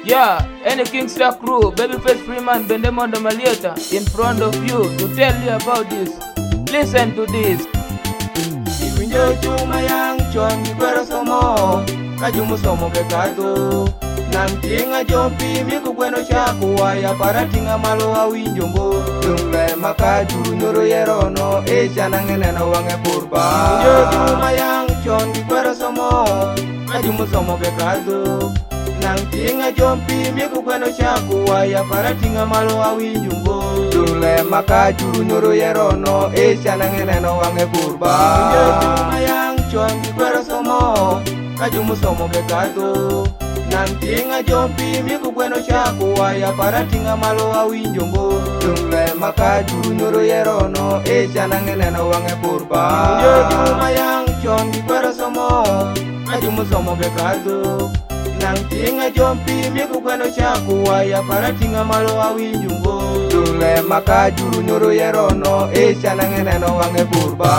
Yeah, any Kingstar crew, Babyface Freeman, Bendemondo Malieta, in front of you to tell you about this. Listen to this. Iwinjo chuma yang chon gikwero somo, kajumu somo bekado. Nam tinga jompi miku gweno chaku waya para tinga malo awinjo mbo. Dumle makajuru nyoro yerono, chana ngeneno wange purba. Iwinjo chuma yang chon gikwero somo, kajumu somo bekado. Nang tinga jompi miku gweno chaku waya para tinga malo awinjo mbo. Dumle makajuru nyoro yerono, chana ngeneno wange purba. Iwinjo chuma yang chon gikwero somo, kajumu somo bekado. Nang tinga jompi miku gweno chaku waya para tinga malo awinjo mbo. Dumle makajuru nyoro yerono, chana ngeneno wange purba. Iwinjo chuma yang chon gikwero somo, kajumu somo bekado. Nang tinga jompi miku gweno chaku waya para tinga malo awinjo mbo. Dumle makajuru nyoro yerono, chana ngeneno wange purba.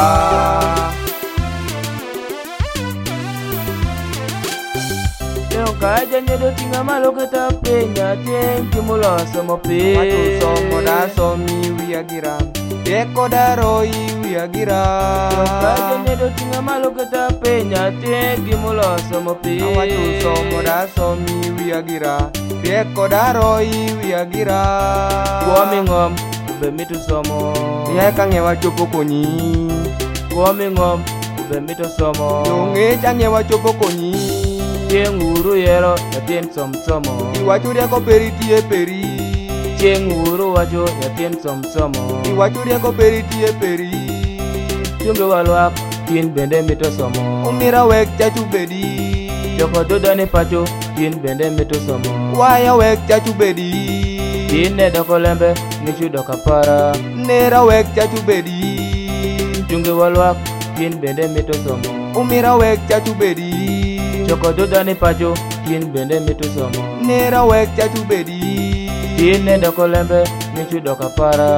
Kaja nyedo tinga malo kata penya tenki muloso mope. Matu somo da somi wiagira, deko da roi wiagira. Kaja nyedo tinga malo kata penya tenki muloso mope. Matu somo da somi wiagira, deko da roi wiagira. Kwame ngom, ube mitu somo. Nye kange wachopo konyi. Kwame ngom, ube mitu somo. Yonge change wachopo konyi. Cheng uru yero yatien somo. Iwacho rieko peri tie peri. Cheng uru wacho yatien somo. Iwacho rieko peri tie peri. Chunge walwak tin bende mito somo. Umira wek chachu bedi. Joko doda ni pacho tin bende mito somo. Waya wek chachu bedi. Tin ne doko lembe nichu doka para. Nera wek chachu bedi. Chunge walwak tin bende mito somo. Umira wek chachu bedi. Joko doda ni pacho tin bende mito somo. Nera wek chachu bedi. Tin ne doko lembe nichu doka para.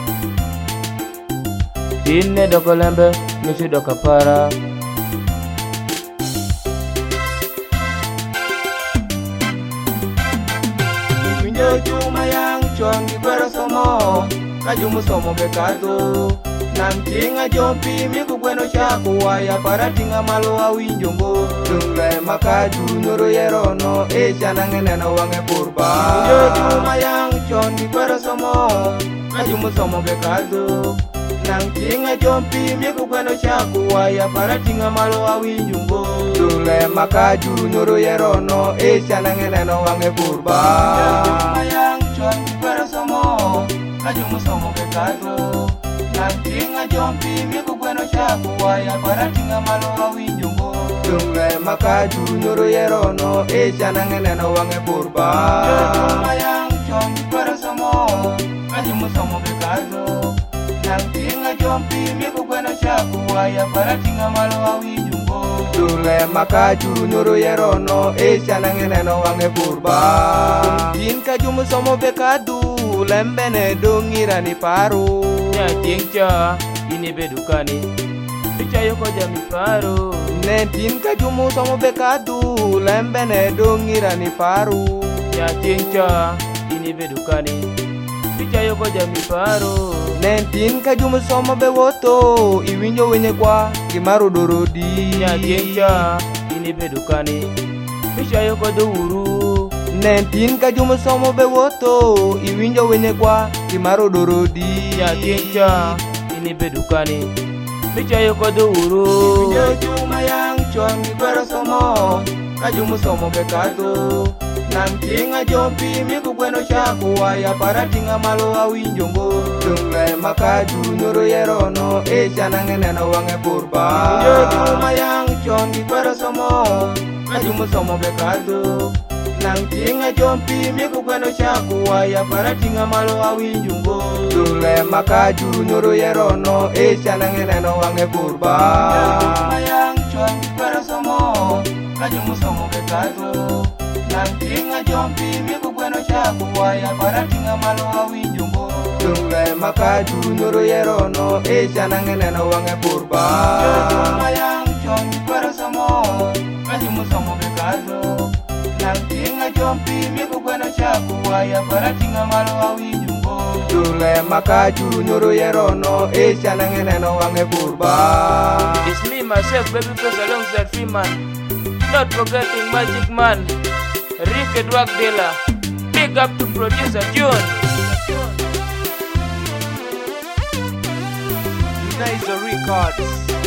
Tin ne doko lembe nichu doka para. Iwinjo chuma yang chon gikwero somo, kajumu somo bekado. Nam tinga jompi miku gweno chaku waya para tinga malo awinjo mbo. Dumle makajuru nyoro yerono, chana ngeneno wange purba. Iwinjo chuma yang chon gikwero somo, kajumu somo bekado. Nang tinga jompi miku gweno chaku waya para tinga malo awinjo mbo. Dumle makajuru nyoro yerono, chana ngeneno wange purba. Iwinjo chuma yang chon gikwero somo, kajumu somo bekado. Nang tinga jompi miku gweno chaku waya para tinga malo awinjo mbo. Dumle makajuru nyoro yerono, chana ngeneno wange purba. Iwinjo chuma yang chon gikwero somo, kajumu somo bekado. Nang tinga jompi miku gweno chaku waya para tinga malo awinjo mbo. Dumle makajuru nyoro yerono, chana ngeneno wange purba. Tin kajumu somo bekado, lembene dongira ni paru. Nya tiengcha ini bedukani Bicha yoko jami paru. Nentin kajumu somo bekadu, lembene dongira ni paru. Nya tiengcha ini bedukani Bicha yoko jami paru. Nentin kajumu somo bewoto, iwinjo wenye kwa gimaru dorodi. Nya tiengcha ini bedukani Bicha yoko douru. Nentin kajumu somo bewoto, iwinjo wenye kwa gimaru dorodi. Nya tiengcha ini bedukani Bicha yoko douru. Iwinjo chuma yang chon gikwero somo, kajumu somo bekado. Nang tinga jompi miku gweno chaku waya para tinga malo awinjo mbo. Dumle makajuru nyoro yerono, chana ngeneno wange purba. Iwinjo chuma yang chon gikwero somo, kajumu somo bekado. Nang tinga jompi miku gweno chaku waya para tinga malo awinjo mbo. Dumle makajuru nyoro yerono, chana ngeneno wange purba. Iwinjo chuma yang chon gikwero somo, kajumu somo bekado. Nang tinga jompi miku gweno chaku waya para tinga malo awinjo mbo. Dumle makajuru nyoro yerono, chana ngeneno wange purba. Iwinjo chuma yang chon gikwero somo, kajumu somo bekado. Nang tinga jompi miku gweno chaku waya paratinga malo awinjungo Jule makaju nyoro yerono Chana ngeneno wange burba It's me myself Babyface alongside Freeman. Not forgetting Magic Man, Ricky Drug Dealer. Big up to producer June. Nice Records.